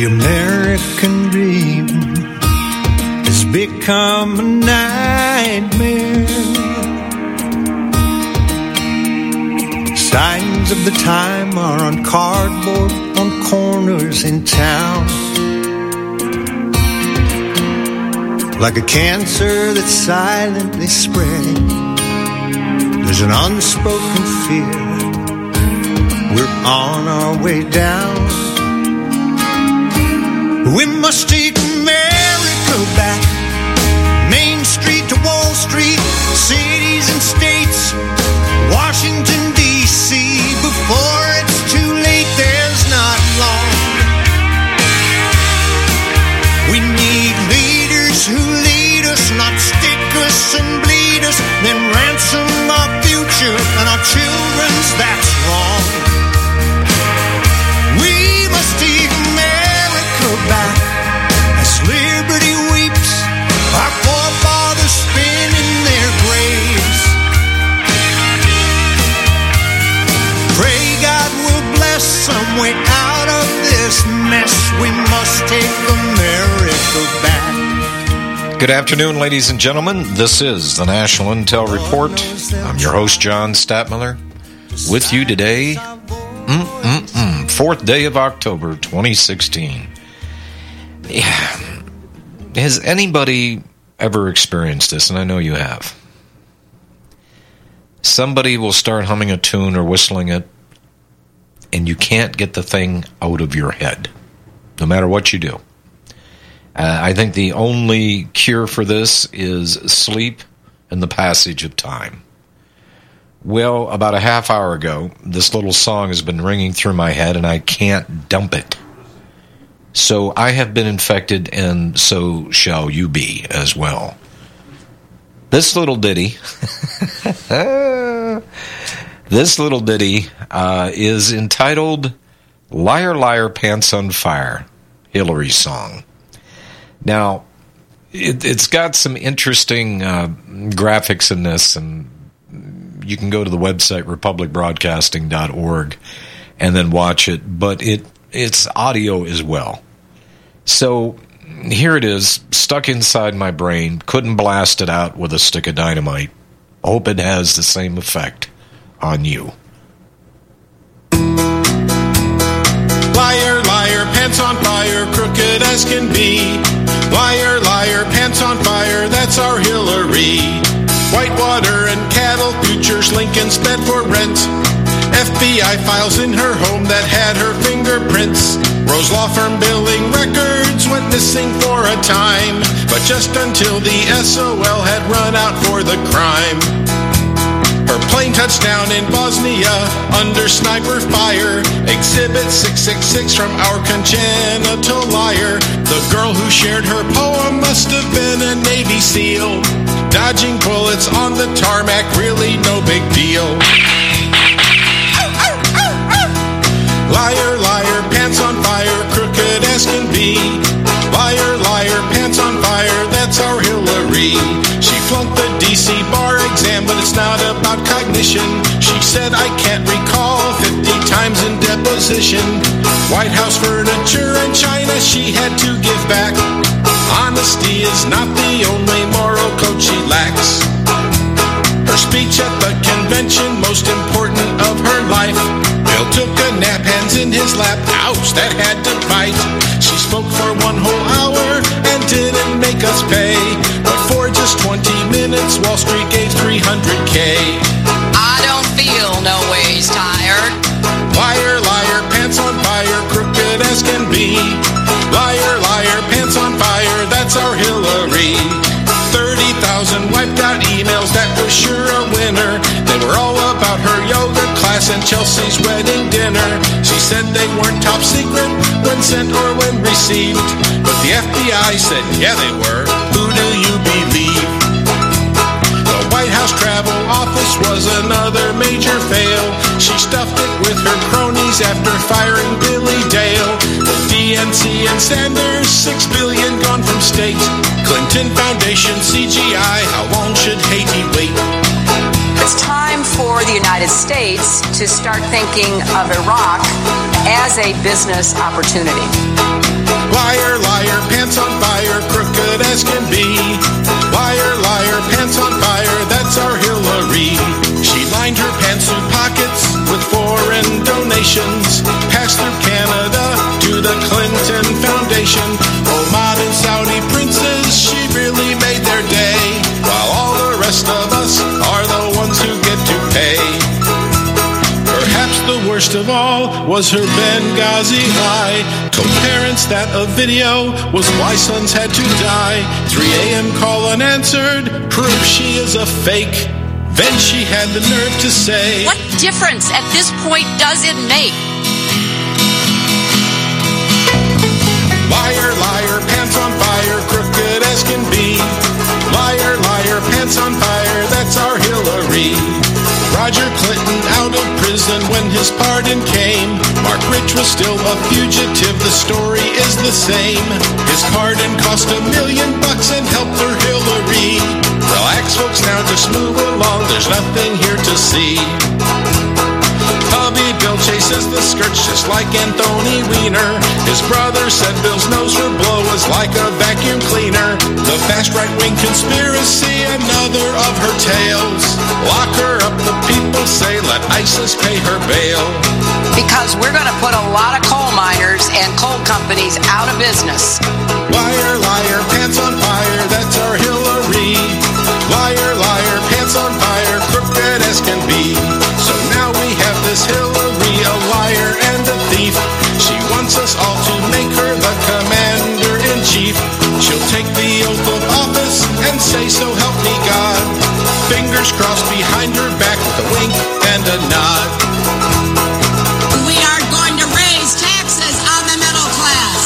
The American dream has become a nightmare. Signs of the time are on cardboard on corners in town. Like a cancer that's silently spreading, there's an unspoken fear. We're on our way down. We must take America back. Main Street to Wall Street, cities and states, Washington, D.C. Before it's too late, there's not long. We need leaders who lead us, not stick us and bleed us, then ransom our future and our children's. That's wrong. We must take America back as liberty weeps, our forefathers spin in their graves. Pray God will bless some way out of this mess. We must take America back. Good afternoon, ladies and gentlemen. This is the National Intel Report. I'm your host, John Statmiller, with you today, 4th day of October, 2016. Yeah. Has anybody ever experienced this? And I know you have. Somebody will start humming a tune or whistling it, and you can't get the thing out of your head, no matter what you do. I think the only cure for this is sleep and the passage of time. Well, about a half hour ago, this little song has been ringing through my head, and I can't dump it. So I have been infected, and so shall you be as well. This little ditty, is entitled "Liar, Liar, Pants on Fire," Hillary's song. Now, it's got some interesting graphics in this, and you can go to the website republicbroadcasting.org and then watch it, but it's audio as well. So here it is, stuck inside my brain, couldn't blast it out with a stick of dynamite. Hope it has the same effect on you. Liar, liar, pants on fire, crooked as can be. Liar, liar, pants on fire, that's our Hillary. Whitewater and cattle futures, Lincoln spent for rent. FBI files in her home that had her fingerprints. Rose Law Firm billing records went missing for a time, but just until the SOL had run out for the crime. Her plane touched down in Bosnia under sniper fire. Exhibit 666 from our congenital liar. The girl who shared her poem must have been a Navy SEAL. Dodging bullets on the tarmac, really no big deal. Liar, liar, pants on fire, crooked as can be. Liar, liar, pants on fire, that's our Hillary. She flunked the DC bar exam, but it's not about cognition. She said, I can't recall 50 times in deposition. White House furniture and china she had to give back. Honesty is not the only moral code she lacks. Her speech at the convention, most important of her life. Bill took a nap, hands in his lap. Ouch, that had to bite. She spoke for 1 whole hour and didn't make us pay. But for just 20 minutes, Wall Street gave $300K. I don't feel no ways tired. Liar, liar, pants on fire, crooked as can be. Liar, liar, pants on fire, that's our Hillary. 30,000 wiped out emails, that was sure a winner. They were all about her yoga class and Chelsea's wedding dinner. She said they weren't top secret when sent or when received, but the FBI said, yeah, they were. Who do you believe? The White House travel office was another major fail. She stuffed it with her cronies after firing Billy Dale. The DNC and Sanders, $6 billion gone from state. Clinton Foundation, CGI, how long should Haiti wait? It's time for the United States to start thinking of Iraq as a business opportunity. Liar, liar, pants on fire, crooked as can be. Liar, liar, pants on fire, that's our Hillary. She lined her pantsuit pockets with foreign donations, passed through Canada to the Clinton Foundation. Oh, modern Saudi princes, she really made their day, while all the rest of us are the ones who get to pay. Perhaps the worst of all was her Benghazi lie. Told parents that a video was why sons had to die. 3 a.m. call unanswered, proof she is a fake. Then she had the nerve to say, What difference at this point does it make? Liar, liar, pants on fire, crooked as can be. Liar, liar, pants on fire, that's our Hillary. Roger Clinton out of prison when his pardon came. Mark Rich was still a fugitive, the story is the same. His pardon cost $1 million and helped for Hillary. Relax folks now, just move along, there's nothing here to see. Hubby Bill chases the skirts just like Anthony Weiner. His brother said Bill's nose for blow was like a vacuum cleaner. The fast right-wing conspiracy, another of her tales. Lock her up, the people say, let ISIS pay her bail. Because we're going to put a lot of coal miners and coal companies out of business. Liar, liar, pants on fire, that's our Hillary. Liar, liar, pants on fire, crooked as can be. So now we have this Hillary, a liar and a thief. She wants us all to make her the commander-in-chief. She'll take the oath of office and say, so help me God. Fingers crossed behind her back with a wink and a nod. We are going to raise taxes on the middle class.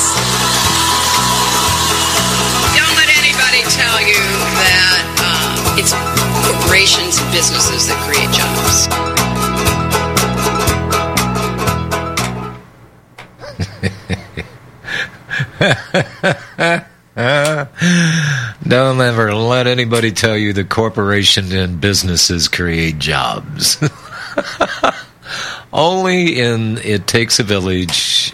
Don't let anybody tell you that it's corporations and businesses that create jobs. Don't ever let anybody tell you that corporations and businesses create jobs. Only in It Takes a Village,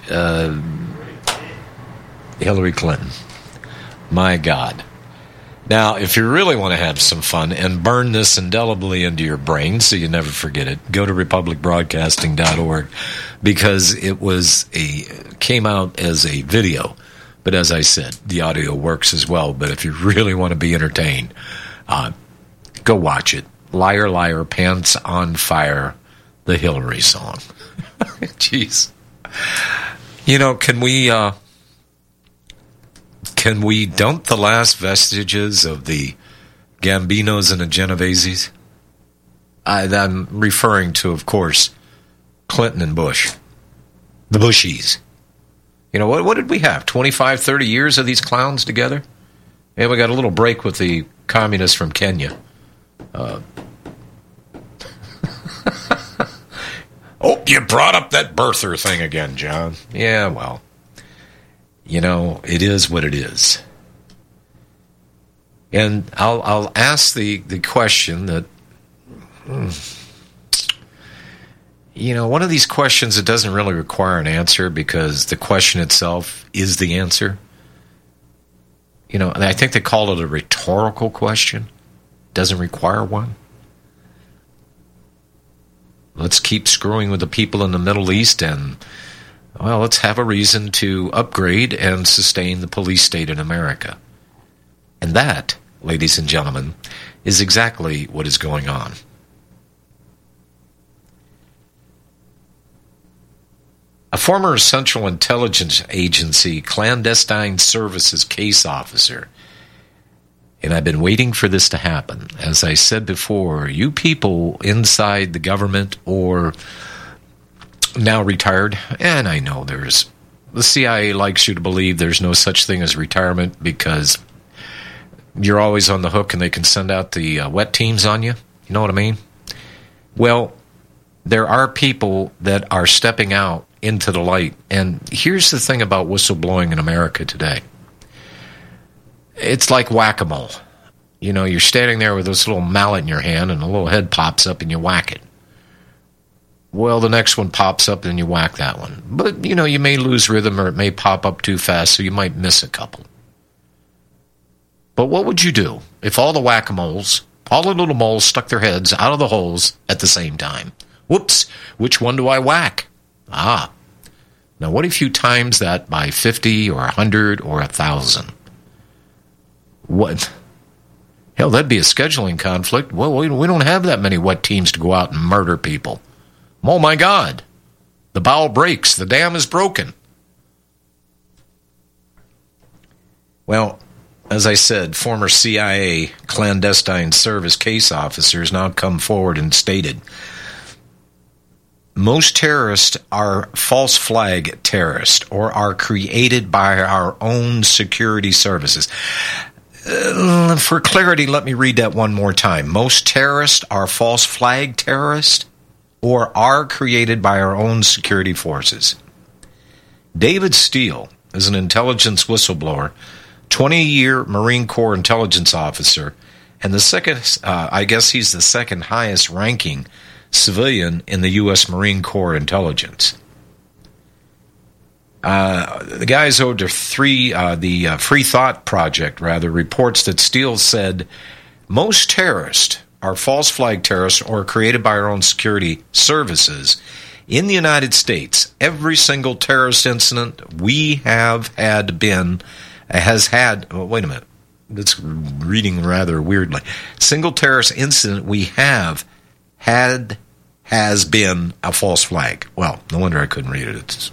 Hillary Clinton. My God. Now, if you really want to have some fun and burn this indelibly into your brain so you never forget it, go to republicbroadcasting.org, because it came out as a video. But as I said, the audio works as well. But if you really want to be entertained, go watch it. Liar, liar, pants on fire, the Hillary song. Jeez. You know, can we dump the last vestiges of the Gambinos and the Genoveses? I'm referring to, of course, Clinton and Bush. The Bushies. You know, what did we have? 25, 30 years of these clowns together? And we got a little break with the communists from Kenya. Oh, you brought up that birther thing again, John. Yeah, well, you know, it is what it is. And I'll ask the question that... You know, one of these questions that doesn't really require an answer because the question itself is the answer. You know, and I think they call it a rhetorical question. Doesn't require one. Let's keep screwing with the people in the Middle East and, well, let's have a reason to upgrade and sustain the police state in America. And that, ladies and gentlemen, is exactly what is going on. A former Central Intelligence Agency clandestine services case officer, and I've been waiting for this to happen. As I said before, you people inside the government or now retired, and I know the CIA likes you to believe there's no such thing as retirement because you're always on the hook and they can send out the wet teams on you. You know what I mean? Well, there are people that are stepping out into the light. And here's the thing about whistleblowing in America today. It's like whack-a-mole. You know, you're standing there with this little mallet in your hand and a little head pops up and you whack it. well, the next one pops up and you whack that one. But, you may lose rhythm or it may pop up too fast, so you might miss a couple. But what would you do if all the whack-a-moles, all the little moles stuck their heads out of the holes at the same time? Whoops, which one do I whack? Now what if you times that by 50 or 100 or 1,000? What? Hell, that'd be a scheduling conflict. Well, we don't have that many wet teams to go out and murder people. Oh my God, the bow breaks, the dam is broken. Well, as I said, former CIA clandestine service case officers now come forward and stated, most terrorists are false flag terrorists or are created by our own security services. For clarity, let me read that one more time. Most terrorists are false flag terrorists or are created by our own security forces. David Steele is an intelligence whistleblower, 20-year Marine Corps intelligence officer, and the second, I guess he's the second highest ranking civilian in the U.S. Marine Corps intelligence. The guys owed to the Free Thought Project, reports that Steele said most terrorists are false flag terrorists or created by our own security services. In the United States, every single terrorist incident we have had has had, wait a minute, that's reading rather weirdly. Single terrorist incident we have had has been a false flag. Well, no wonder I couldn't read it.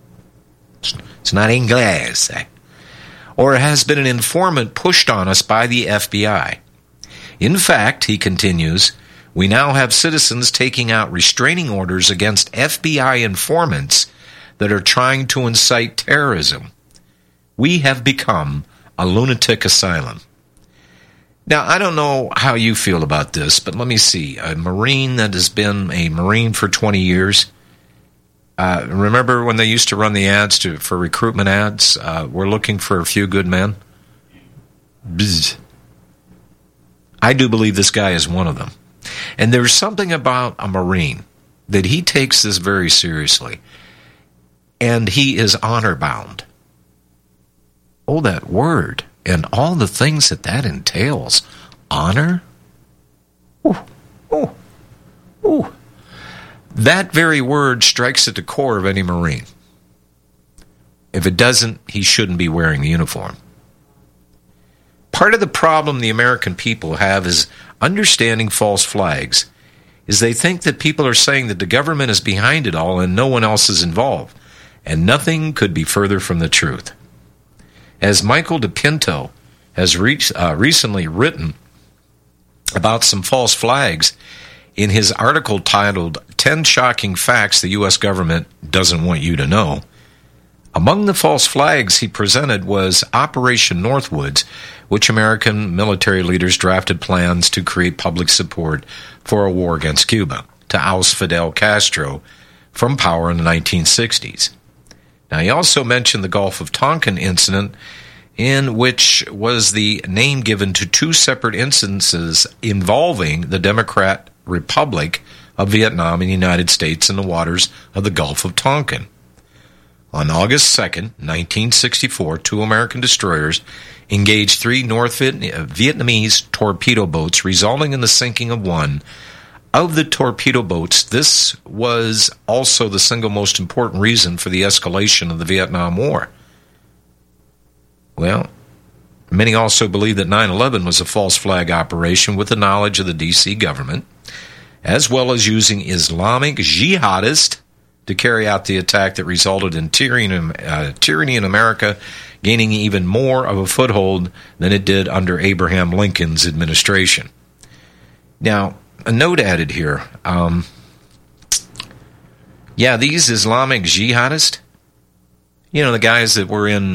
It's not English. Or it has been an informant pushed on us by the FBI. In fact, he continues, we now have citizens taking out restraining orders against FBI informants that are trying to incite terrorism. We have become a lunatic asylum. Now, I don't know how you feel about this, but let me see. A Marine that has been a Marine for 20 years, remember when they used to run the ads for recruitment ads? We're looking for a few good men. Bzz. I do believe this guy is one of them. And there's something about a Marine that he takes this very seriously. And he is honor-bound. Oh, that word. And all the things that entails. Honor? Ooh, ooh, ooh. That very word strikes at the core of any Marine. If it doesn't, he shouldn't be wearing the uniform. Part of the problem the American people have is understanding false flags, is they think that people are saying that the government is behind it all and no one else is involved. And nothing could be further from the truth. As Michael DePinto has recently written about some false flags in his article titled 10 Shocking Facts the U.S. Government Doesn't Want You to Know, among the false flags he presented was Operation Northwoods, which American military leaders drafted plans to create public support for a war against Cuba, to oust Fidel Castro from power in the 1960s. Now, he also mentioned the Gulf of Tonkin incident, in which was the name given to two separate instances involving the Democratic Republic of Vietnam and the United States in the waters of the Gulf of Tonkin. On August 2nd, 1964, two American destroyers engaged three North Vietnamese torpedo boats, resulting in the sinking of one. Of the torpedo boats, this was also the single most important reason for the escalation of the Vietnam War. Well, many also believe that 9/11 was a false flag operation with the knowledge of the D.C. government, as well as using Islamic jihadists to carry out the attack that resulted in tyranny in America gaining even more of a foothold than it did under Abraham Lincoln's administration. Now, a note added here. These Islamic jihadists, the guys that were in,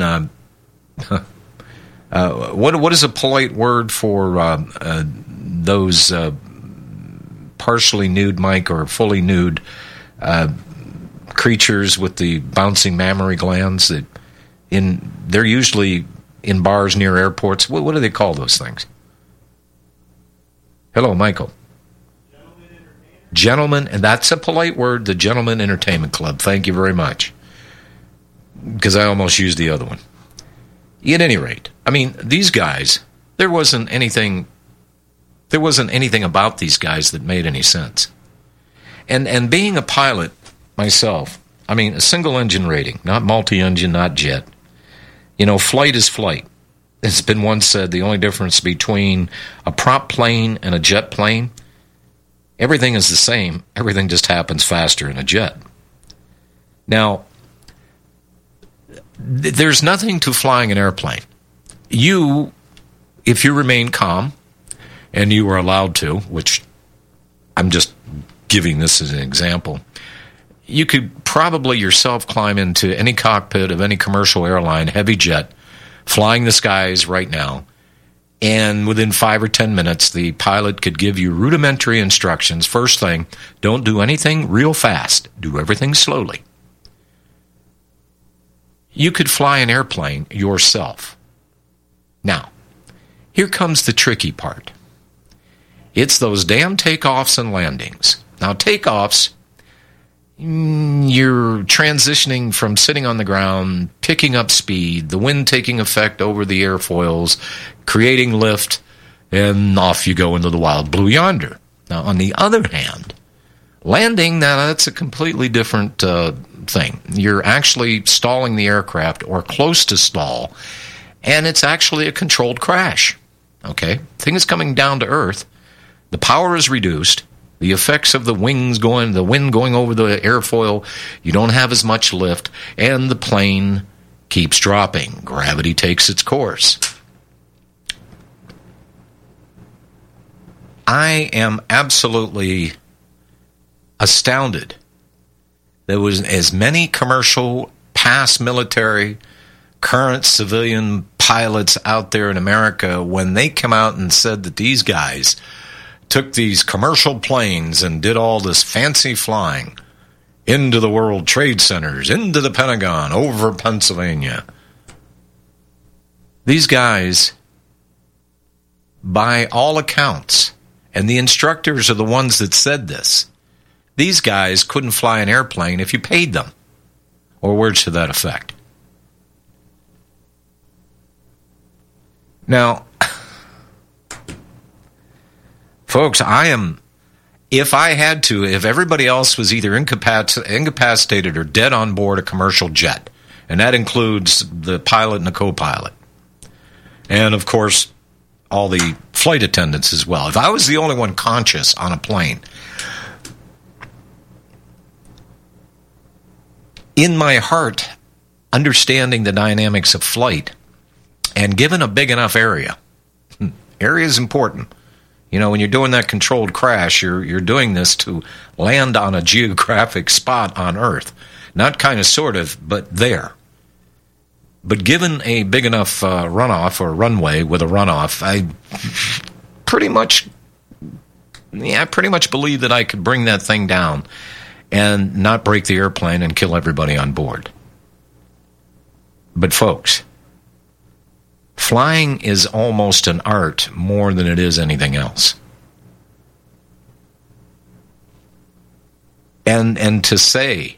what is a polite word for those partially nude, Mike, or fully nude creatures with the bouncing mammary glands? They're usually in bars near airports. What do they call those things? Hello, Michael. Gentlemen, and that's a polite word, the Gentlemen Entertainment Club. Thank you very much. Because I almost used the other one. At any rate, I mean, these guys, there wasn't anything about these guys that made any sense. And being a pilot myself, I mean, a single engine rating, not multi-engine, not jet. Flight is flight. It's been once said the only difference between a prop plane and a jet plane, everything is the same. Everything just happens faster in a jet. Now, there's nothing to flying an airplane. If you remain calm, and you are allowed to, which I'm just giving this as an example, you could probably yourself climb into any cockpit of any commercial airline, heavy jet, flying the skies right now, and within 5 or 10 minutes, the pilot could give you rudimentary instructions. First thing, don't do anything real fast. Do everything slowly. You could fly an airplane yourself. Now, here comes the tricky part. It's those damn takeoffs and landings. Now, takeoffs, you're transitioning from sitting on the ground, picking up speed, the wind taking effect over the airfoils, creating lift, and off you go into the wild blue yonder. Now, on the other hand, landing, now that's a completely different thing. You're actually stalling the aircraft or close to stall, and it's actually a controlled crash. Okay? Thing is coming down to earth. The power is reduced. The effects of the wind going over the airfoil, you don't have as much lift, and the plane keeps dropping. Gravity takes its course. I am absolutely astounded. There was as many commercial, past military, current civilian pilots out there in America when they come out and said that these guys took these commercial planes and did all this fancy flying into the World Trade Centers, into the Pentagon, over Pennsylvania. These guys, by all accounts, and the instructors are the ones that said this, these guys couldn't fly an airplane if you paid them, or words to that effect. Now, folks, if everybody else was either incapacitated or dead on board a commercial jet, and that includes the pilot and the co-pilot, and of course, all the flight attendants as well. If I was the only one conscious on a plane, in my heart, understanding the dynamics of flight, and given a big enough area is important. When you're doing that controlled crash, you're doing this to land on a geographic spot on Earth. Not kind of, sort of, but there. But given a big enough runoff or runway with a runoff, I pretty much believe that I could bring that thing down and not break the airplane and kill everybody on board. But folks, flying is almost an art more than it is anything else. And to say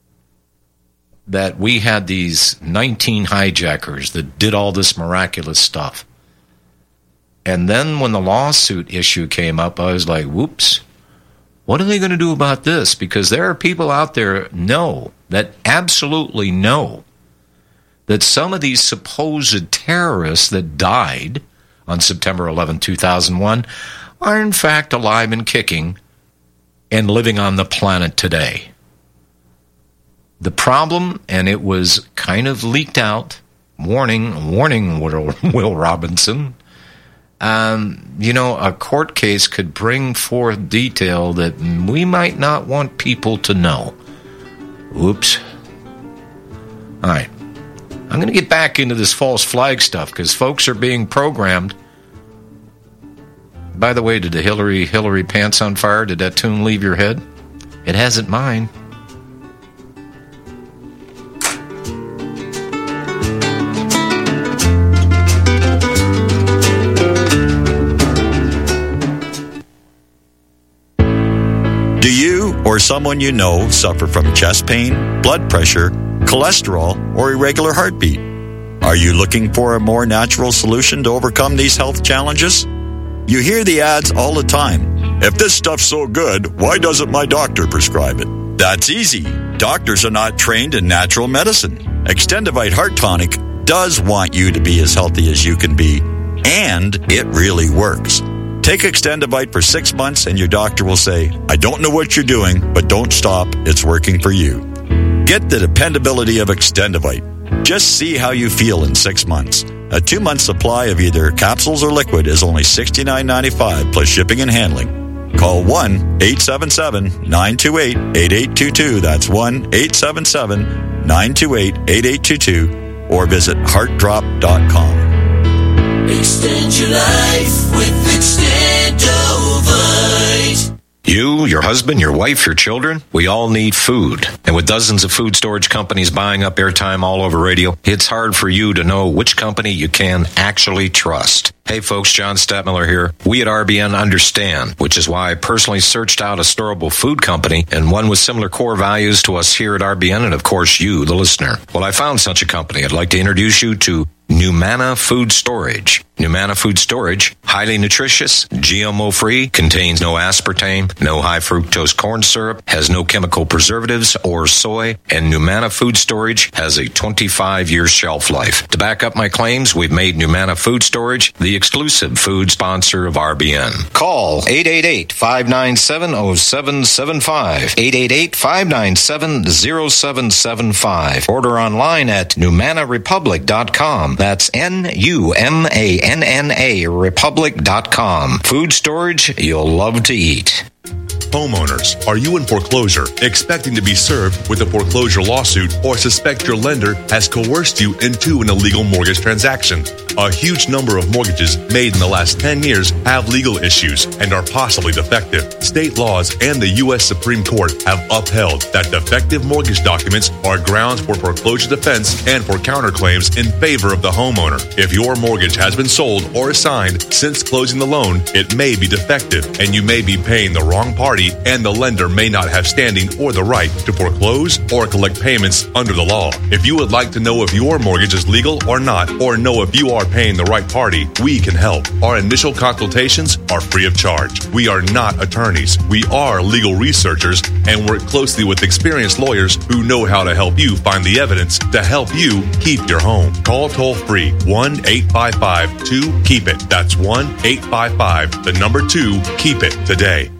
that we had these 19 hijackers that did all this miraculous stuff, and then when the lawsuit issue came up, I was like, whoops, what are they going to do about this? Because there are people out there that absolutely know that some of these supposed terrorists that died on September 11, 2001 are in fact alive and kicking and living on the planet today. The problem, and it was kind of leaked out, warning Will Robinson, a court case could bring forth detail that we might not want people to know. Oops. All right. I'm going to get back into this false flag stuff because folks are being programmed. By the way, did the Hillary Pants on Fire, did that tune leave your head? It hasn't mine. Do you or someone you know suffer from chest pain, blood pressure, cholesterol, or irregular heartbeat? Are you looking for a more natural solution to overcome these health challenges? You hear the ads all the time. If this stuff's so good, why doesn't my doctor prescribe it? That's easy. Doctors are not trained in natural medicine. Extendivite Heart Tonic does want you to be as healthy as you can be, and it really works. Take Extendivite for 6 months and your doctor will say, I don't know what you're doing, but don't stop. It's working for you. Get the dependability of Extendivite. Just see how you feel in 6 months. A 2-month supply of either capsules or liquid is only $69.95 plus shipping and handling. Call 1-877-928-8822. That's 1-877-928-8822. Or visit heartdrop.com. Extend your life with Extendovite. You, your husband, your wife, your children, we all need food. And with dozens of food storage companies buying up airtime all over radio, it's hard for you to know which company you can actually trust. Hey folks, John Stadtmiller here. We at RBN understand, which is why I personally searched out a storable food company and one with similar core values to us here at RBN and of course you, the listener. Well, I found such a company. I'd like to introduce you to Numana Food Storage. Numana Food Storage, highly nutritious, GMO-free, contains no aspartame, no high-fructose corn syrup, has no chemical preservatives or soy, and Numana Food Storage has a 25-year shelf life. To back up my claims, we've made Numana Food Storage the exclusive food sponsor of RBN. Call 888-597-0775, 888-597-0775. Order online at NumanaRepublic.com. That's NUMANNA Republic.com. Food storage you'll love to eat. Homeowners, are you in foreclosure, expecting to be served with a foreclosure lawsuit, or suspect your lender has coerced you into an illegal mortgage transaction? A huge number of mortgages made in the last 10 years have legal issues and are possibly defective. State laws and the U.S. Supreme Court have upheld that defective mortgage documents are grounds for foreclosure defense and for counterclaims in favor of the homeowner. If your mortgage has been sold or assigned since closing the loan, it may be defective and you may be paying the wrong party, and the lender may not have standing or the right to foreclose or collect payments under the law. If you would like to know if your mortgage is legal or not, or know if you are paying the right party, we can help. Our initial consultations are free of charge. We are not attorneys. We are legal researchers and work closely with experienced lawyers who know how to help you find the evidence to help you keep your home. Call toll-free 1-855-2-KEEP-IT. That's 1-855-2-KEEP-IT today.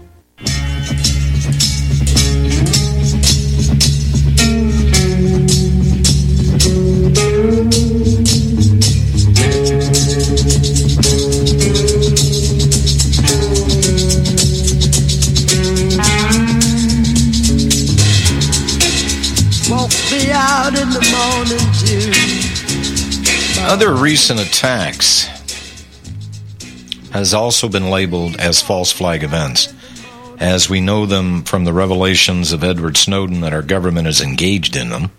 Other recent attacks has also been labeled as false flag events, as we know them from the revelations of Edward Snowden that our government is engaged in them.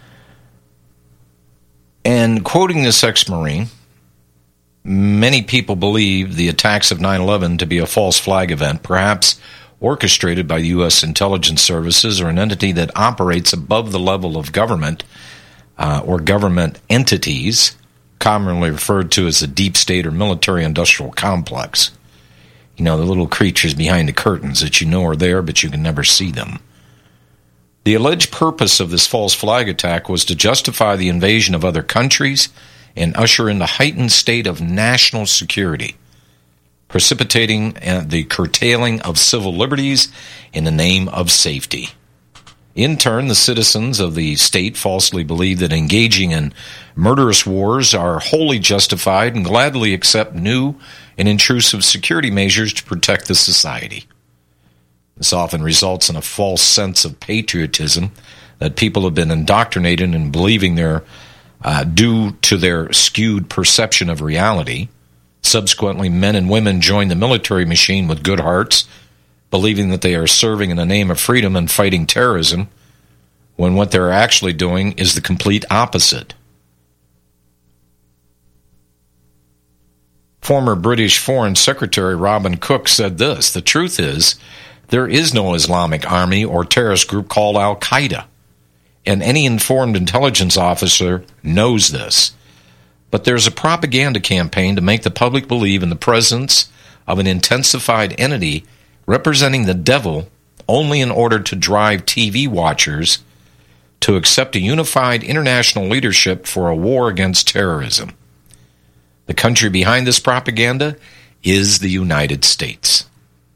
And quoting this ex-Marine, many people believe the attacks of 9/11 to be a false flag event, perhaps orchestrated by the U.S. intelligence services or an entity that operates above the level of government or government entities, commonly referred to as the deep state or military-industrial complex. You know, the little creatures behind the curtains that you know are there, but you can never see them. The alleged purpose of this false flag attack was to justify the invasion of other countries and usher in the heightened state of national security, precipitating the curtailing of civil liberties in the name of safety. In turn, the citizens of the state falsely believe that engaging in murderous wars are wholly justified and gladly accept new and intrusive security measures to protect the society. This often results in a false sense of patriotism that people have been indoctrinated in believing they're due to their skewed perception of reality. Subsequently, men and women join the military machine with good hearts, believing that they are serving in the name of freedom and fighting terrorism, when what they're actually doing is the complete opposite. Former British Foreign Secretary Robin Cook said this: "The truth is There is no Islamic army or terrorist group called Al-Qaeda, and any informed intelligence officer knows this. But there's a propaganda campaign to make the public believe in the presence of an intensified entity representing the devil only in order to drive TV watchers to accept a unified international leadership for a war against terrorism. The country behind this propaganda is the United States.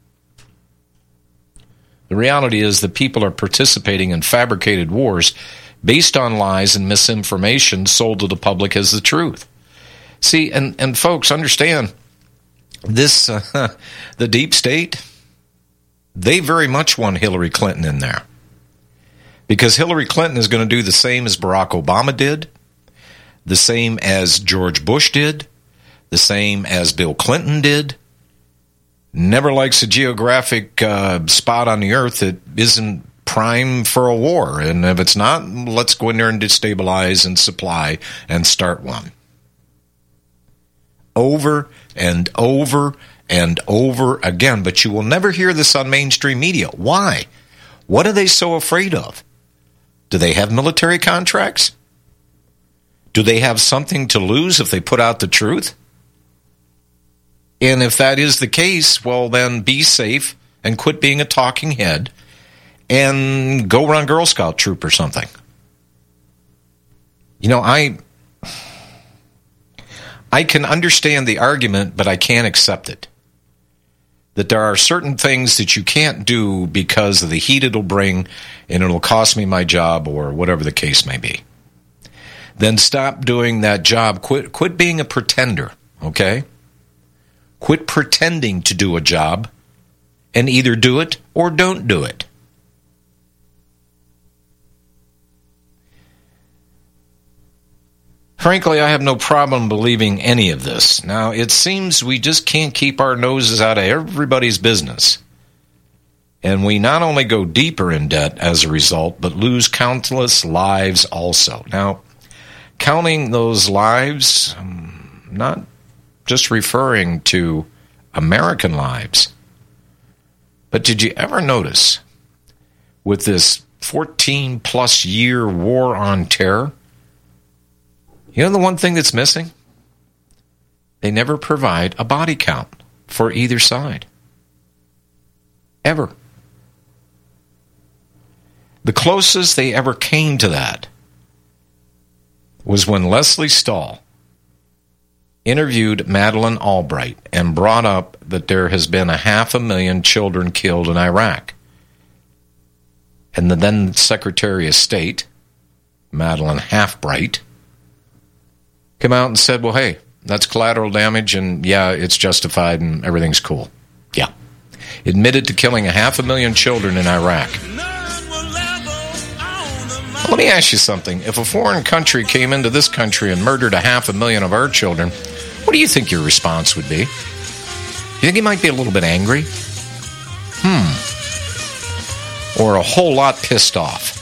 The reality is that people are participating in fabricated wars based on lies and misinformation sold to the public as the truth. See, and folks, understand, this the deep state, they very much want Hillary Clinton in there. Because Hillary Clinton is going to do the same as Barack Obama did, the same as George Bush did, the same as Bill Clinton did. Never likes a geographic spot on the earth that isn't prime for a war. And if it's not, let's go in there and destabilize and supply and start one. Over and over and over again. But you will never hear this on mainstream media. Why? What are they so afraid of? Do they have military contracts? Do they have something to lose if they put out the truth? And if that is the case, well, then be safe and quit being a talking head and go run Girl Scout troop or something. You know, I can understand the argument, but I can't accept it. That there are certain things that you can't do because of the heat it'll bring and it'll cost me my job or whatever the case may be. Then stop doing that job. Quit being a pretender, okay? Quit pretending to do a job and either do it or don't do it. Frankly, I have no problem believing any of this. Now, it seems we just can't keep our noses out of everybody's business. And we not only go deeper in debt as a result, but lose countless lives also. Now, counting those lives, not just referring to American lives, but did you ever notice with this 14-plus year war on terror, you know the one thing that's missing? They never provide a body count for either side. Ever. The closest they ever came to that was when Leslie Stahl interviewed Madeleine Albright and brought up that there has been 500,000 children killed in Iraq. And the then Secretary of State, Madeleine Halfbright, came out and said, well, hey, that's collateral damage, and yeah, it's justified, and everything's cool. Yeah. Admitted to killing 500,000 children in Iraq. Let me ask you something. If a foreign country came into this country and murdered 500,000 of our children, what do you think your response would be? You think you might be a little bit angry? Or a whole lot pissed off?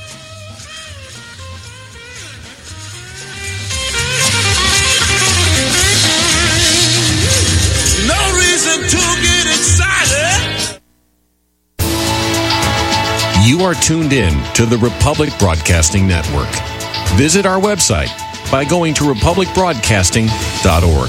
No reason to get excited. You are tuned in to the Republic Broadcasting Network. Visit our website by going to republicbroadcasting.org.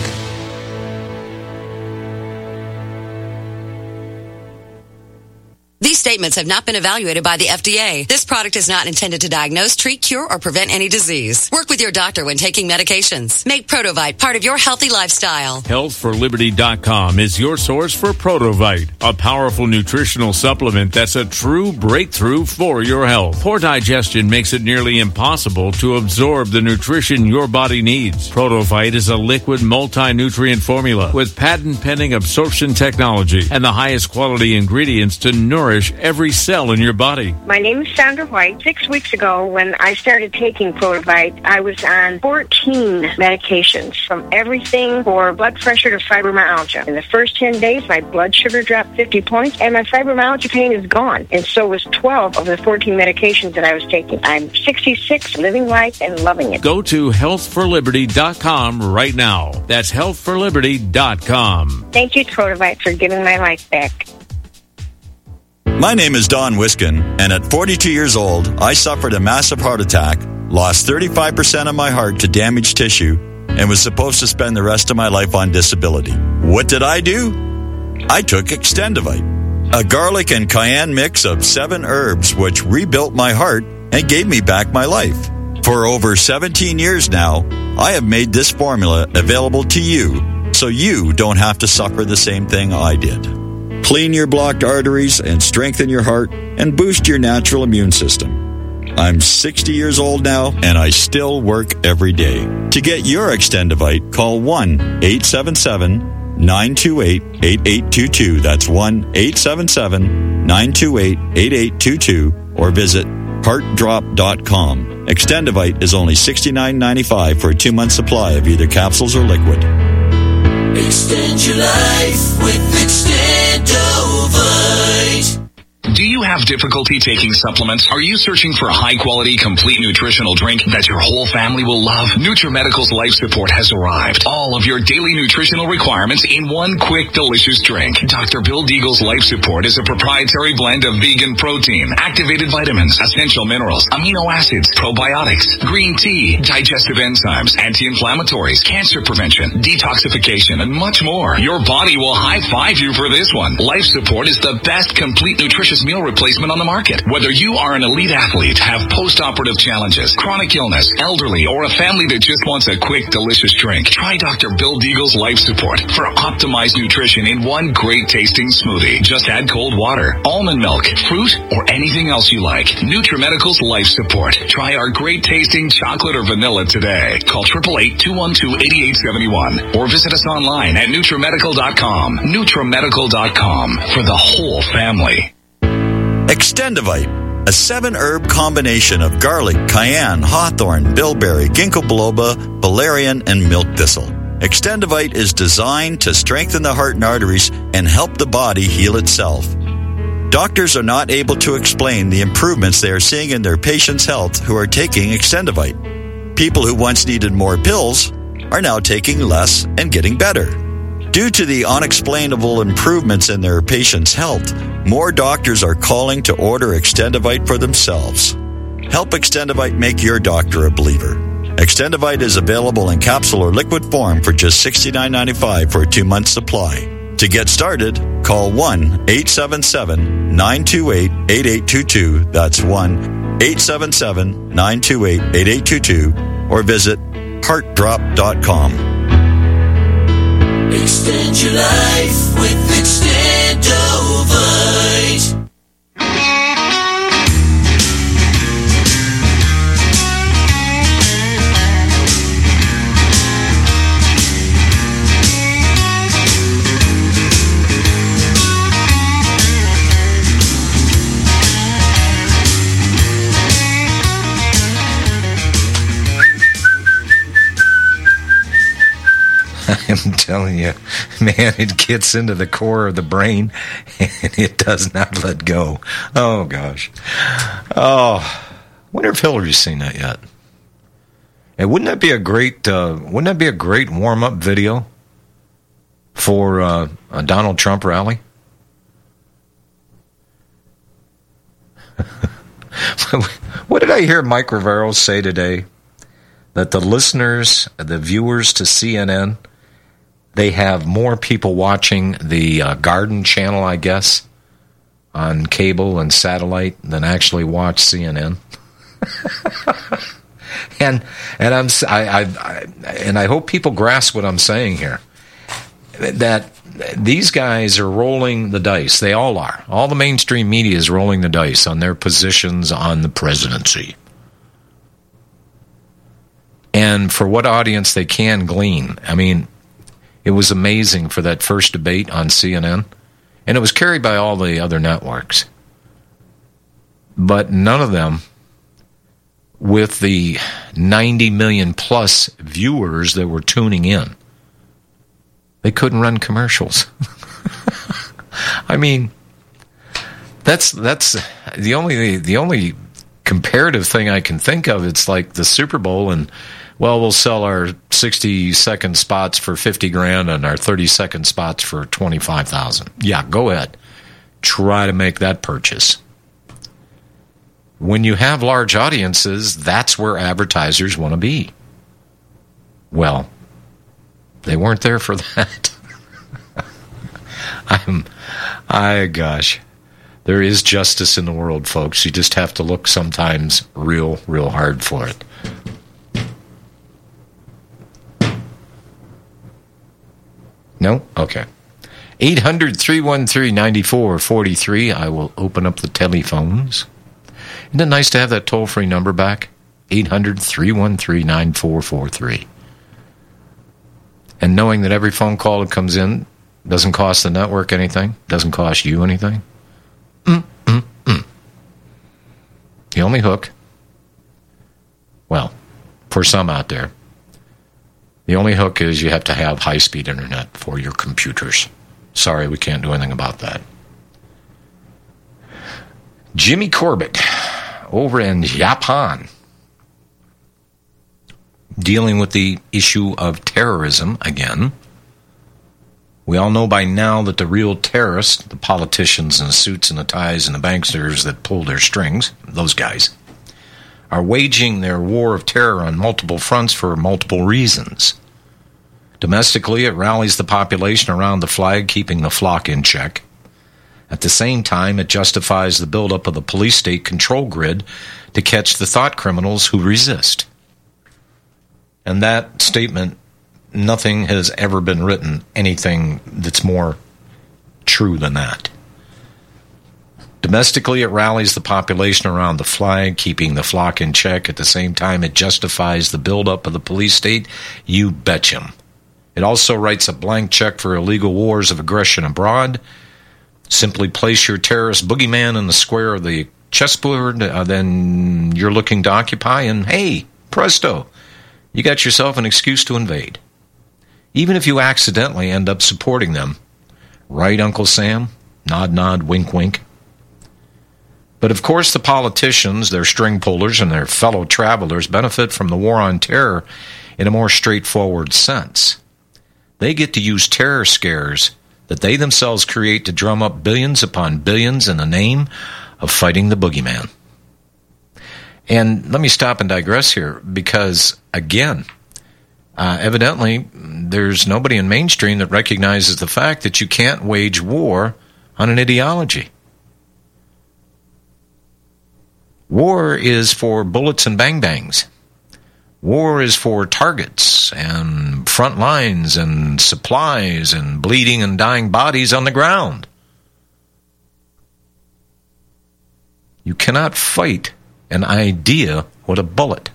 These statements have not been evaluated by the FDA. This product is not intended to diagnose, treat, cure, or prevent any disease. Work with your doctor when taking medications. Make Protovite part of your healthy lifestyle. HealthForLiberty.com is your source for Protovite, a powerful nutritional supplement that's a true breakthrough for your health. Poor digestion makes it nearly impossible to absorb the nutrition your body needs. Protovite is a liquid multi-nutrient formula with patent-pending absorption technology and the highest quality ingredients to nourish every cell in your body. My name is Sandra White. 6 weeks ago, when I started taking Protovite, I was on 14 medications, from everything for blood pressure to fibromyalgia. In the first 10 days, my blood sugar dropped 50 points, and my fibromyalgia pain is gone. And so was 12 of the 14 medications that I was taking. I'm 66, living life and loving it. Go to healthforliberty.com right now. That's healthforliberty.com. Thank you, Protovite, for giving my life back. My name is Don Wiskin, and at 42 years old, I suffered a massive heart attack, lost 35% of my heart to damaged tissue, and was supposed to spend the rest of my life on disability. What did I do? I took Extendivite, a garlic and cayenne mix of 7 herbs which rebuilt my heart and gave me back my life. For over 17 years now, I have made this formula available to you so you don't have to suffer the same thing I did. Clean your blocked arteries and strengthen your heart and boost your natural immune system. I'm 60 years old now and I still work every day. To get your Extendivite, call 1-877-928-8822. That's 1-877-928-8822 or visit heartdrop.com. Extendivite is only $69.95 for a 2-month supply of either capsules or liquid. Extend your life with Extendovite. Do you have difficulty taking supplements? Are you searching for a high-quality, complete nutritional drink that your whole family will love? NutriMedical's Life Support has arrived. All of your daily nutritional requirements in one quick, delicious drink. Dr. Bill Deagle's Life Support is a proprietary blend of vegan protein, activated vitamins, essential minerals, amino acids, probiotics, green tea, digestive enzymes, anti-inflammatories, cancer prevention, detoxification, and much more. Your body will high-five you for this one. Life Support is the best complete nutritious meal replacement on the market. Whether you are an elite athlete, have post-operative challenges, chronic illness, elderly, or a family that just wants a quick, delicious drink, try Dr. Bill Deagle's Life Support for optimized nutrition in one great tasting smoothie. Just add cold water, almond milk, fruit, or anything else you like. NutriMedical's Life Support. Try our great tasting chocolate or vanilla today. Call 888-212-8871 or visit us online at NutriMedical.com. NutriMedical.com for the whole family. Extendivite, a 7-herb combination of garlic, cayenne, hawthorn, bilberry, ginkgo biloba, valerian, and milk thistle. Extendivite is designed to strengthen the heart and arteries and help the body heal itself. Doctors are not able to explain the improvements they are seeing in their patients' health who are taking Extendivite. People who once needed more pills are now taking less and getting better. Due to the unexplainable improvements in their patients' health, more doctors are calling to order Extendivite for themselves. Help Extendivite make your doctor a believer. Extendivite is available in capsule or liquid form for just $69.95 for a 2-month supply. To get started, call 1-877-928-8822. That's 1-877-928-8822 or visit heartdrop.com. Extend your life with Extendovite. I'm telling you, man, it gets into the core of the brain and it does not let go. Oh, gosh. Oh, I wonder if Hillary's seen that yet. And wouldn't that be a great warm-up video for a Donald Trump rally? What did I hear Mike Rivero say today? That the listeners, the viewers to CNN, they have more people watching the Garden channel, I guess, on cable and satellite than actually watch CNN. and I hope people grasp what I'm saying here. That these guys are rolling the dice. They all are. All the mainstream media is rolling the dice on their positions on the presidency. And for what audience they can glean. I mean, it was amazing for that first debate on CNN. And it was carried by all the other networks. But none of them, with the 90 million plus viewers that were tuning in, they couldn't run commercials. I mean, that's the only comparative thing I can think of. It's like the Super Bowl, and well, we'll sell our 60-second spots for $50,000 and our 30-second spots for $25,000. Yeah, go ahead. try to make that purchase. When you have large audiences, that's where advertisers want to be. Well, they weren't there for that. Gosh. There is justice in the world, folks. You just have to look sometimes real hard for it. No? Okay. 800-313-9443. I will open up the telephones. Isn't it nice to have that toll-free number back? 800-313-9443. And knowing that every phone call that comes in doesn't cost the network anything, doesn't cost you anything. The only hook, well, for some out there, the only hook is you have to have high-speed internet for your computers. Sorry, we can't do anything about that. Jimmy Corbett over in Japan, dealing with the issue of terrorism again. We all know by now that the real terrorists, the politicians and the suits and the ties and the banksters that pull their strings, those guys, are waging their war of terror on multiple fronts for multiple reasons. Domestically, it rallies the population around the flag, keeping the flock in check. At the same time, it justifies the buildup of the police state control grid to catch the thought criminals who resist. And that statement, nothing has ever been written, anything that's more true than that. Domestically, it rallies the population around the flag, keeping the flock in check. At the same time, it justifies the buildup of the police state. You betcha. It also writes a blank check for illegal wars of aggression abroad. Simply place your terrorist boogeyman in the square of the chessboard, then you're looking to occupy, and hey, presto, you got yourself an excuse to invade. Even if you accidentally end up supporting them. Right, Uncle Sam? Nod, nod, wink, wink. But of course the politicians, their string pullers, and their fellow travelers benefit from the war on terror in a more straightforward sense. They get to use terror scares that they themselves create to drum up billions upon billions in the name of fighting the boogeyman. And let me stop and digress here, because, again, evidently there's nobody in mainstream that recognizes the fact that you can't wage war on an ideology. War is for bullets and bang-bangs. War is for targets and front lines and supplies and bleeding and dying bodies on the ground. You cannot fight an idea with a bullet.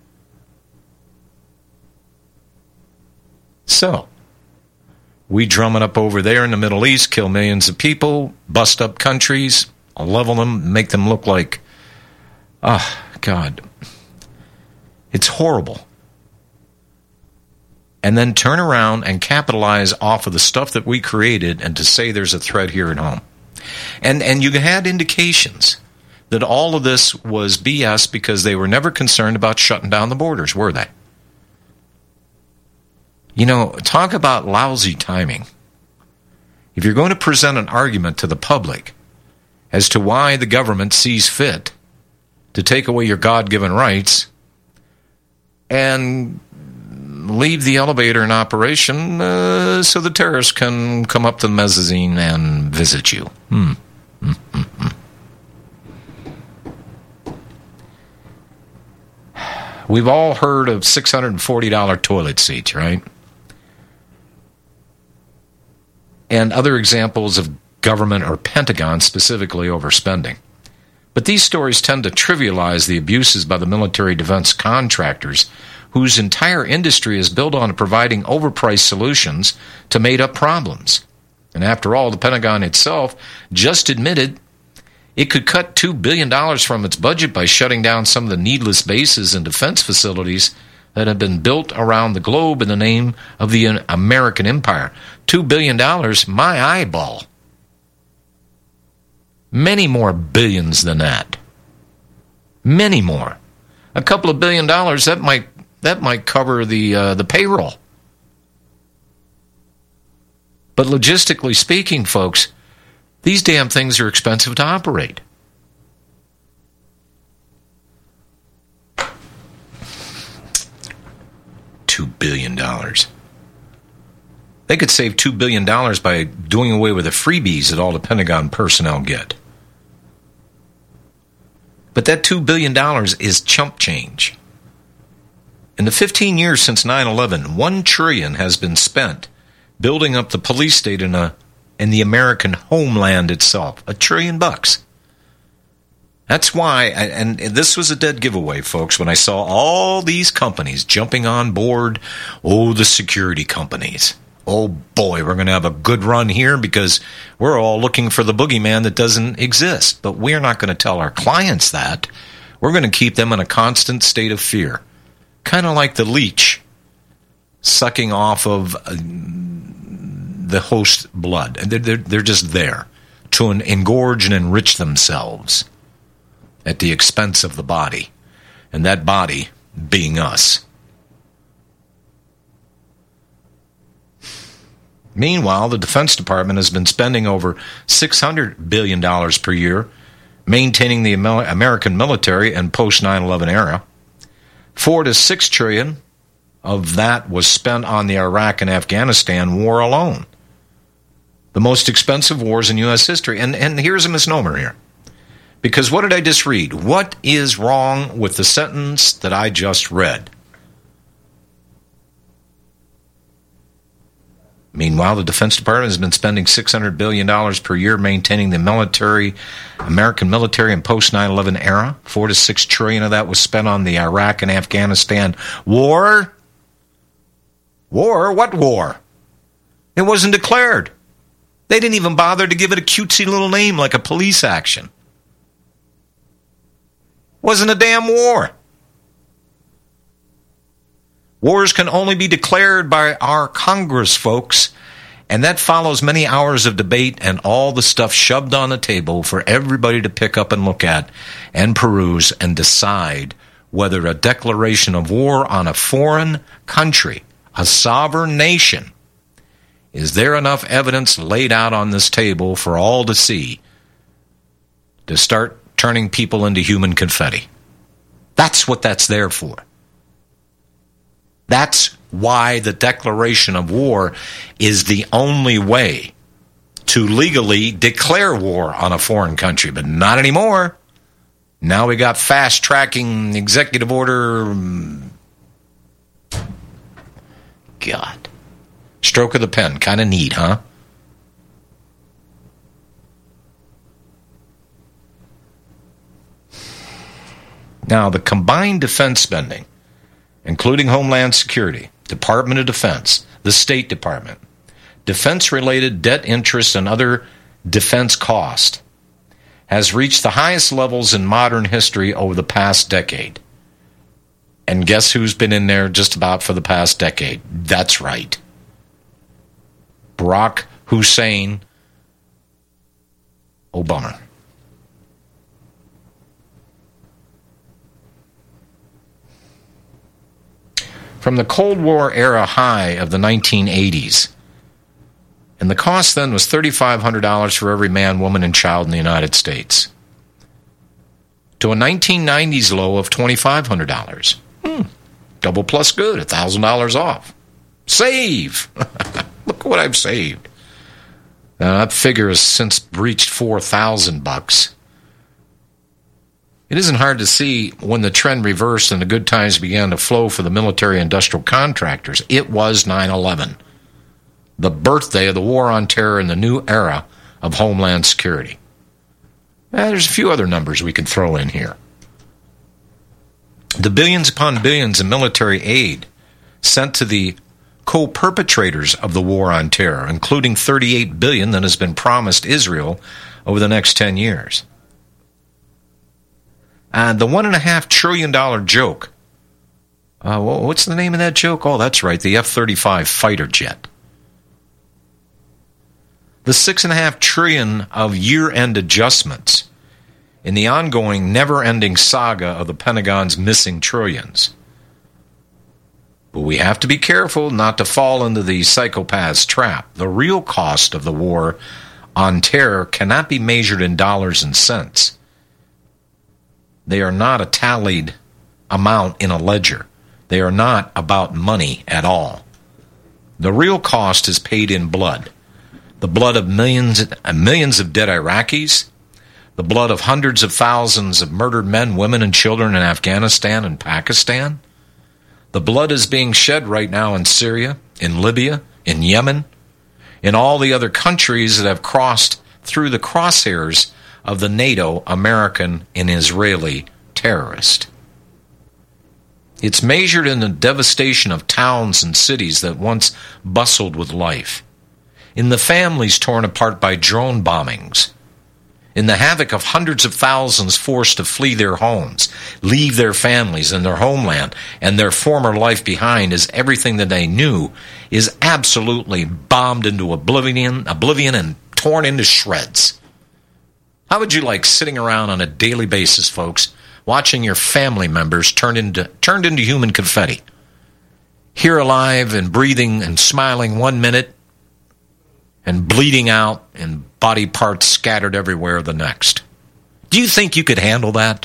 So, we drum it up over there in the Middle East, kill millions of people, bust up countries, level them, make them look like, God, it's horrible. And then turn around and capitalize off of the stuff that we created and to say there's a threat here at home. And you had indications that all of this was BS because they were never concerned about shutting down the borders, were they? You know, talk about lousy timing. If you're going to present an argument to the public as to why the government sees fit to take away your God-given rights and leave the elevator in operation so the terrorists can come up to the mezzanine and visit you. We've all heard of $640 toilet seats, right? And other examples of government or Pentagon specifically overspending. But these stories tend to trivialize the abuses by the military defense contractors whose entire industry is built on providing overpriced solutions to made-up problems. And after all, the Pentagon itself just admitted it could cut $2 billion from its budget by shutting down some of the needless bases and defense facilities that have been built around the globe in the name of the American empire. $2 billion, my eyeball. Many more billions than that. Many more. A couple of $1 billion, that might cover the payroll. But logistically speaking, folks, These damn things are expensive to operate. $2 billion. They could save $2 billion by doing away with the freebies that all the Pentagon personnel get. But that $2 billion is chump change. In the 15 years since 9/11, $1 trillion has been spent building up the police state in the American homeland itself. $1 trillion. That's why, and this was a dead giveaway, folks, when I saw all these companies jumping on board, the security companies. Oh boy, we're going to have a good run here because we're all looking for the boogeyman that doesn't exist. But we're not going to tell our clients that. We're going to keep them in a constant state of fear. Kind of like the leech sucking off of the host's blood. They're just there to engorge and enrich themselves at the expense of the body, and that body being us. Meanwhile, the Defense Department has been spending over $600 billion per year maintaining the American military and post-9/11 era. $4 to $6 trillion of that was spent on the Iraq and Afghanistan war alone. The most expensive wars in U.S. history. And here's a misnomer here. Because what did I just read? What is wrong with the sentence that I just read? Meanwhile, the Defense Department has been spending $600 billion per year maintaining the American military in post-9/11 era. $4 to $6 trillion of that was spent on the Iraq and Afghanistan war. War? What war? It wasn't declared. They didn't even bother to give it a cutesy little name like a police action. Wasn't a damn war. Wars can only be declared by our Congress, folks, and that follows many hours of debate and all the stuff shoved on the table for everybody to pick up and look at and peruse and decide whether a declaration of war on a foreign country, a sovereign nation, is there enough evidence laid out on this table for all to see to start turning people into human confetti. That's what that's there for. That's why the declaration of war is the only way to legally declare war on a foreign country, but not anymore. Now we got fast-tracking executive order. God. Stroke of the pen. Kind of neat, huh? Now, the combined defense spending, including Homeland Security, Department of Defense, the State Department, defense-related debt interest and other defense cost, has reached the highest levels in modern history over the past decade. And guess who's been in there just about for the past decade? That's right. Barack Hussein Obama. From the Cold War era high of the 1980s, and the cost then was $3,500 for every man, woman, and child in the United States, to a 1990s low of $2,500. Double plus good, $1,000 off. Save! Look what I've saved. Now, that figure has since reached $4,000. It isn't hard to see when the trend reversed and the good times began to flow for the military industrial contractors. It was 9/11, the birthday of the War on Terror and the new era of Homeland Security. There's a few other numbers we can throw in here. The billions upon billions in military aid sent to the co-perpetrators of the War on Terror, including $38 billion that has been promised Israel over the next 10 years. The $1.5 trillion joke. What's the name of that joke? Oh, that's right, the F-35 fighter jet. The $6.5 trillion of year-end adjustments in the ongoing, never-ending saga of the Pentagon's missing trillions. But we have to be careful not to fall into the psychopath's trap. The real cost of the war on terror cannot be measured in dollars and cents. They are not a tallied amount in a ledger. They are not about money at all. The real cost is paid in blood. The blood of millions of dead Iraqis, the blood of hundreds of thousands of murdered men, women, and children in Afghanistan and Pakistan. The blood is being shed right now in Syria, in Libya, in Yemen, in all the other countries that have crossed through the crosshairs of the NATO, American, and Israeli terrorist. It's measured in the devastation of towns and cities that once bustled with life, in the families torn apart by drone bombings, in the havoc of hundreds of thousands forced to flee their homes, leave their families and their homeland and their former life behind, as everything that they knew is absolutely bombed into oblivion and torn into shreds. How would you like sitting around on a daily basis, folks, watching your family members turned into human confetti, here alive and breathing and smiling 1 minute, and bleeding out and body parts scattered everywhere the next? Do you think you could handle that?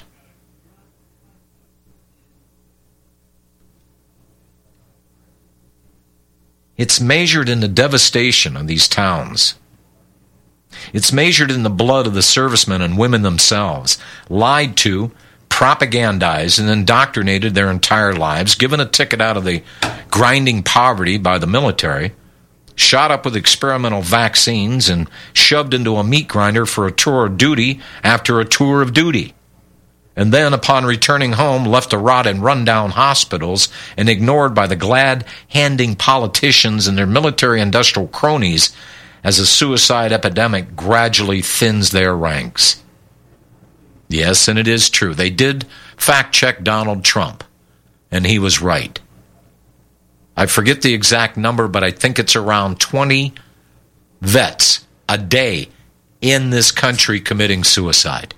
It's measured in the devastation of these towns. It's measured in the blood of the servicemen and women themselves, lied to, propagandized, and indoctrinated their entire lives, given a ticket out of the grinding poverty by the military, shot up with experimental vaccines, and shoved into a meat grinder for a tour of duty after a tour of duty. And then, upon returning home, left to rot in rundown hospitals and ignored by the glad-handing politicians and their military-industrial cronies as a suicide epidemic gradually thins their ranks. Yes, and it is true. They did fact-check Donald Trump, and he was right. I forget the exact number, but I think it's around 20 vets a day in this country committing suicide.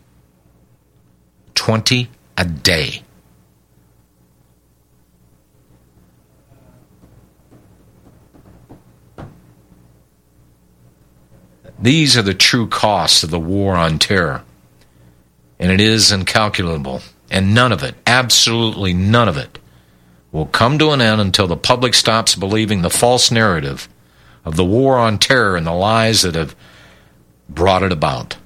20 a day. These are the true costs of the war on terror. And it is incalculable. And none of it, absolutely none of it, will come to an end until the public stops believing the false narrative of the war on terror and the lies that have brought it about.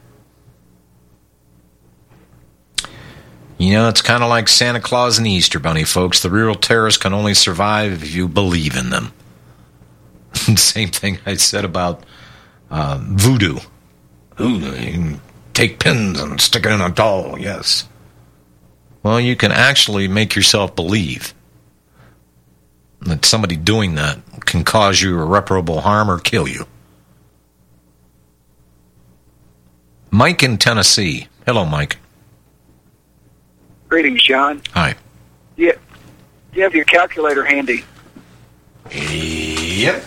You know, it's kind of like Santa Claus and the Easter Bunny, folks. The real terrorists can only survive if you believe in them. Same thing I said about voodoo. Ooh, you can take pins and stick it in a doll, yes. Well, you can actually make yourself believe that somebody doing that can cause you irreparable harm or kill you. Mike in Tennessee. Hello, Mike. Greetings, John. Hi. Do you have your calculator handy? Yep.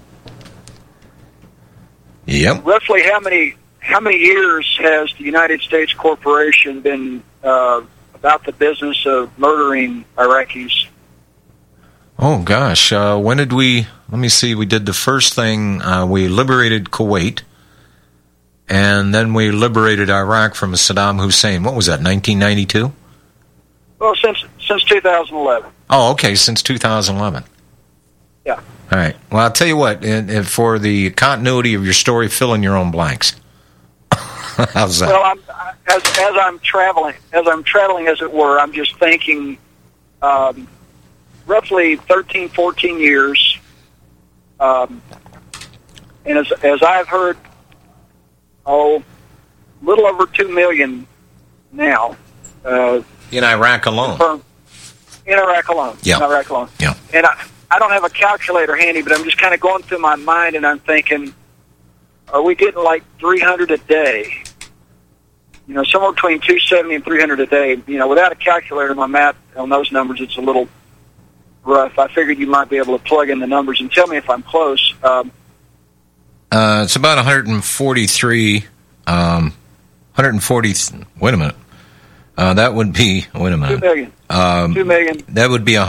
Roughly how many years has the United States corporation been about the business of murdering Iraqis? Oh, gosh. When did we... Let me see. We did the first thing. We liberated Kuwait. And then we liberated Iraq from Saddam Hussein. What was that, 1992? Well, since 2011. Oh, okay, since 2011. Yeah. All right. Well, I'll tell you what. For the continuity of your story, fill in your own blanks. How's that? Well, as I'm traveling, as it were, I'm just thinking roughly 13, 14 years. And as I've heard, little over 2 million now. In Iraq alone. In Iraq alone. Yeah. In Iraq alone. Yeah. And I don't have a calculator handy, but I'm just kind of going through my mind, and I'm thinking, are we getting like 300 a day? You know, somewhere between 270 and 300 a day. You know, without a calculator, my math on those numbers, it's a little rough. I figured you might be able to plug in the numbers and tell me if I'm close. It's about 143. 140. Wait a minute. That would be. Wait a minute. 2 million. 2 million. That would be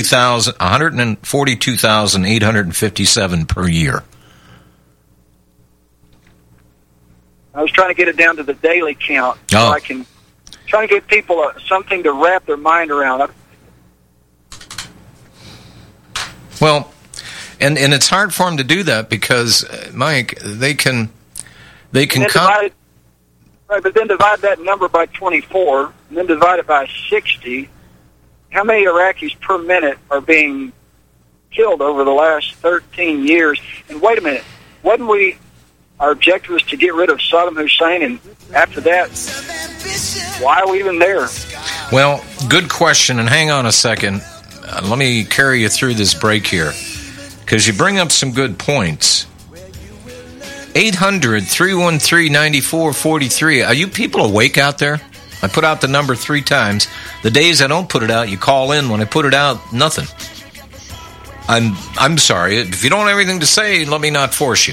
142,857 per year. I was trying to get it down to the daily count so I can try to get people something to wrap their mind around. Well, and it's hard for them to do that because, Mike, they can come. Right, but then divide that number by 24, and then divide it by 60. How many Iraqis per minute are being killed over the last 13 years? And wait a minute, our objective was to get rid of Saddam Hussein, and after that, why are we even there? Well, good question, and hang on a second. Let me carry you through this break here, because you bring up some good points. 800-313-9443. Are you people awake out there? I put out the number 3 times. The days I don't put it out, you call in. When I put it out, nothing. I'm sorry. If you don't have anything to say, let me not force you.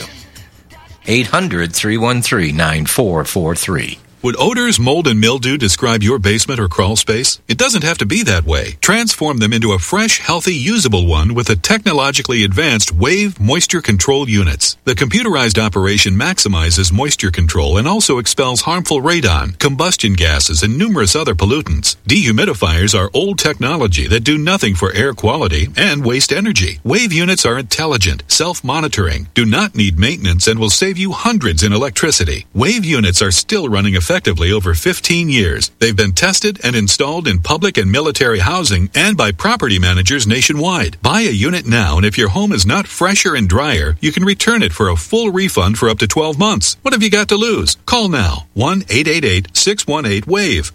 800-313-9443. Would odors, mold, and mildew describe your basement or crawl space? It doesn't have to be that way. Transform them into a fresh, healthy, usable one with the technologically advanced Wave Moisture Control Units. The computerized operation maximizes moisture control and also expels harmful radon, combustion gases, and numerous other pollutants. Dehumidifiers are old technology that do nothing for air quality and waste energy. Wave units are intelligent, self-monitoring, do not need maintenance, and will save you hundreds in electricity. Wave units are still running effectively over 15 years. They've been tested and installed in public and military housing and by property managers nationwide. Buy a unit now, and if your home is not fresher and drier, you can return it for a full refund for up to 12 months. What have you got to lose? Call now. 1-888-618-WAVE.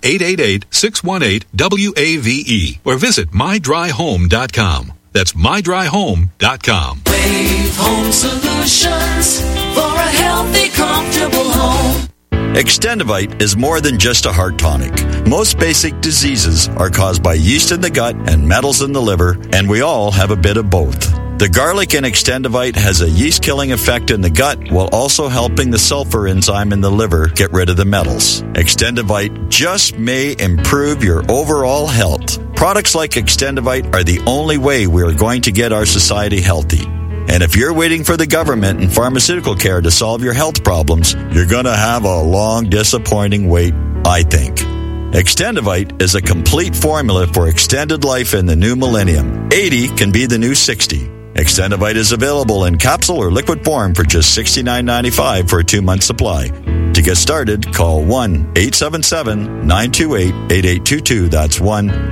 1-888-618-WAVE. Or visit mydryhome.com. That's mydryhome.com. Wave Home Solutions for a healthy, comfortable home. Extendivite is more than just a heart tonic. Most basic diseases are caused by yeast in the gut and metals in the liver, and we all have a bit of both. The garlic in Extendivite has a yeast-killing effect in the gut while also helping the sulfur enzyme in the liver get rid of the metals. Extendivite just may improve your overall health. Products like Extendivite are the only way we are going to get our society healthy. And if you're waiting for the government and pharmaceutical care to solve your health problems, you're going to have a long, disappointing wait, I think. Extendivite is a complete formula for extended life in the new millennium. 80 can be the new 60. Extendivite is available in capsule or liquid form for just $69.95 for a 2-month supply. To get started, call 1-877-928-8822. That's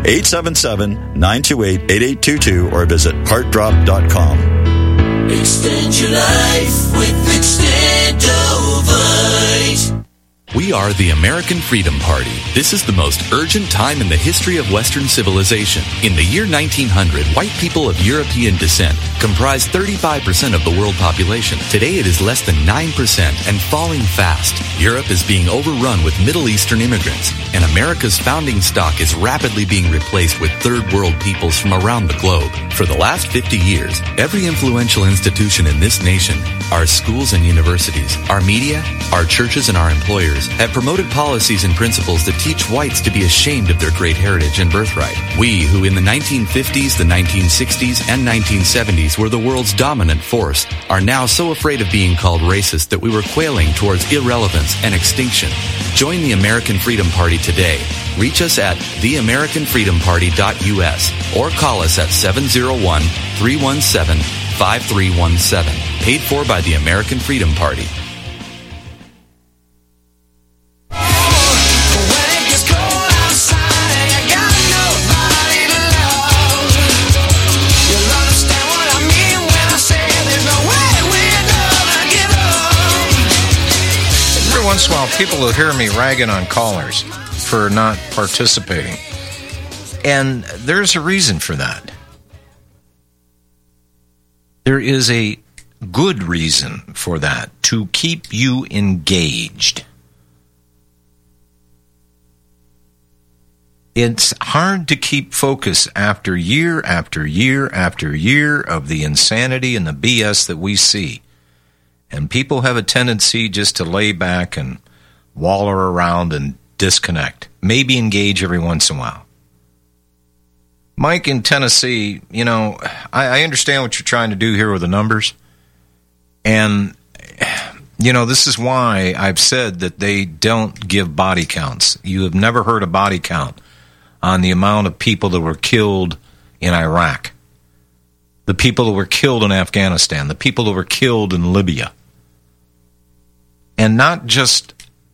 1-877-928-8822 or visit heartdrop.com. Extend your life with Extendovite. We are the American Freedom Party. This is the most urgent time in the history of Western civilization. In the year 1900, white people of European descent comprised 35% of the world population. Today it is less than 9% and falling fast. Europe is being overrun with Middle Eastern immigrants, and America's founding stock is rapidly being replaced with third world peoples from around the globe. For the last 50 years, every influential institution in this nation, our schools and universities, our media, our churches, and our employers have promoted policies and principles that teach whites to be ashamed of their great heritage and birthright. We, who in the 1950s, the 1960s, and 1970s were the world's dominant force, are now so afraid of being called racist that we were quailing towards irrelevance and extinction. Join the American Freedom Party today. Reach us at theamericanfreedomparty.us or call us at 701-317-5317. Paid for by the American Freedom Party. Once in a while, people will hear me ragging on callers for not participating. And there's a reason for that. There is a good reason for that, to keep you engaged. It's hard to keep focus after year after year after year of the insanity and the BS that we see. And people have a tendency just to lay back and waller around and disconnect. Maybe engage every once in a while. Mike in Tennessee, you know, I understand what you're trying to do here with the numbers. And This is why I've said that they don't give body counts. You have never heard a body count on the amount of people that were killed in Iraq, the people that were killed in Afghanistan, the people that were killed in Libya. And not just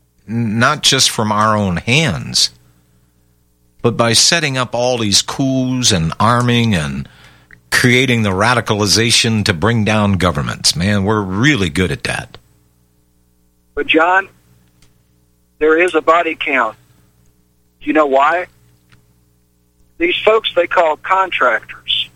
from our own hands, but by setting up all these coups and arming and creating the radicalization to bring down governments. Man, we're really good at that. But, John, there is a body count. Do you know why? These folks they call contractors.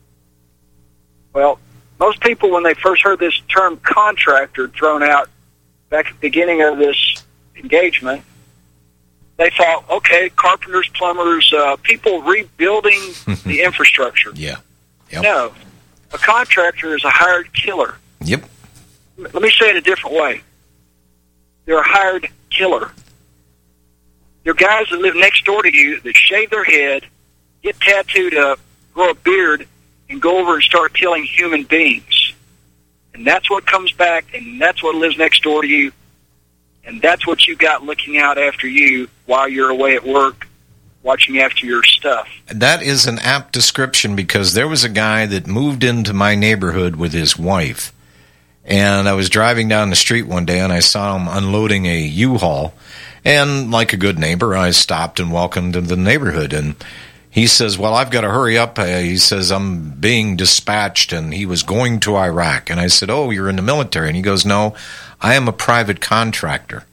Well, most people, when they first heard this term contractor thrown out back at the beginning of this engagement, they thought, okay, carpenters, plumbers, people rebuilding the infrastructure. Yeah. Yep. No, a contractor is a hired killer. Yep. Let me say it a different way. They're a hired killer. They're guys that live next door to you that shave their head, get tattooed up, grow a beard, and go over and start killing human beings. And that's what comes back, and that's what lives next door to you. And that's what you got looking out after you while you're away at work, watching after your stuff. That is an apt description, because there was a guy that moved into my neighborhood with his wife. And I was driving down the street one day, and I saw him unloading a U-Haul. And like a good neighbor, I stopped and welcomed him to the neighborhood. And he says, well, I've got to hurry up. He says, I'm being dispatched, and he was going to Iraq. And I said, oh, you're in the military? And he goes, no, I am a private contractor.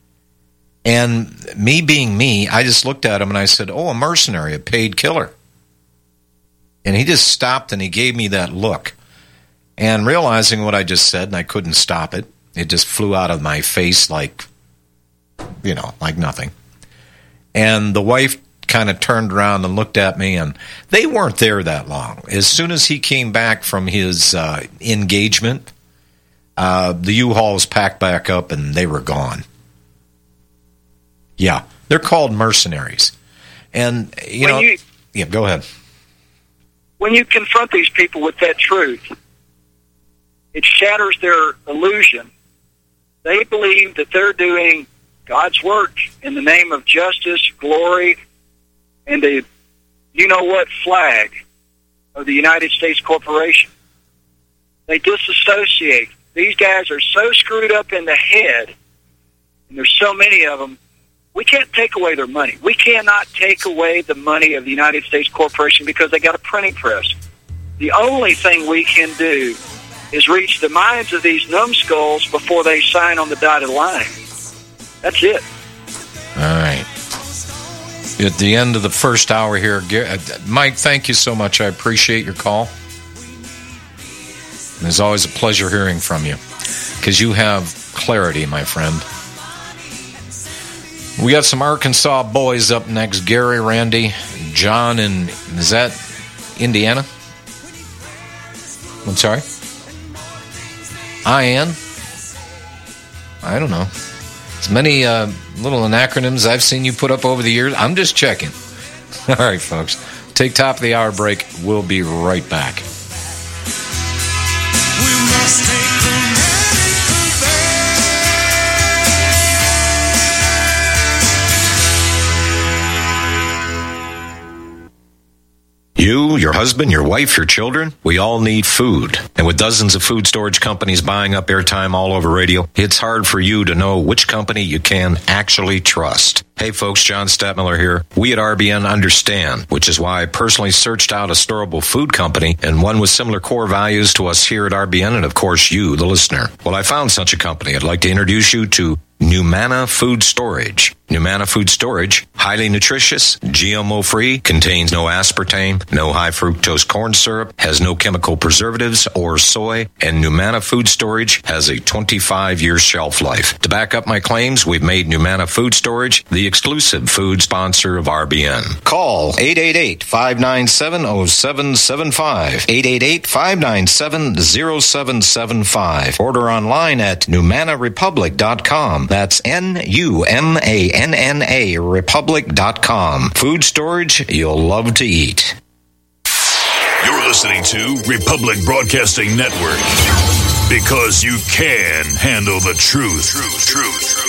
And me being me, I just looked at him and I said, oh, a mercenary, a paid killer. And he just stopped and he gave me that look. And realizing what I just said, and I couldn't stop it, it just flew out of my face like nothing. And the wife kind of turned around and looked at me, and they weren't there that long. As soon as he came back from his engagement, the U-Haul was packed back up and they were gone. Yeah, they're called mercenaries. And, yeah, go ahead. When you confront these people with that truth, it shatters their illusion. They believe that they're doing God's work in the name of justice, glory, and the you-know-what flag of the United States Corporation. They disassociate. These guys are so screwed up in the head, and there's so many of them, we can't take away their money. We cannot take away the money of the United States Corporation because they got a printing press. The only thing we can do is reach the minds of these numbskulls before they sign on the dotted line. That's it. All right. At the end of the first hour here, Mike, thank you so much. I appreciate your call. And it's always a pleasure hearing from you, because you have clarity, my friend. We got some Arkansas boys up next. Gary, Randy, John, and is that Indiana? I'm sorry? I don't know. As many little acronyms I've seen you put up over the years. I'm just checking. All right, folks. Take top of the hour break. We'll be right back. We must take You, your husband, your wife, your children, we all need food. And with dozens of food storage companies buying up airtime all over radio, it's hard for you to know which company you can actually trust. Hey folks, John Stadtmiller here. We at RBN understand, which is why I personally searched out a storable food company and one with similar core values to us here at RBN and of course you, the listener. Well, I found such a company. I'd like to introduce you to Numana Food Storage. Numana Food Storage, highly nutritious, GMO-free, contains no aspartame, no high fructose corn syrup, has no chemical preservatives or soy, and Numana Food Storage has a 25-year shelf life. To back up my claims, we've made Numana Food Storage the exclusive food sponsor of RBN. Call 888-597-0775, 888-597-0775. Order online at NumanaRepublic.com. That's NUMANNA Republic.com. Food storage you'll love to eat. You're listening to Republic Broadcasting Network. Because you can handle the truth.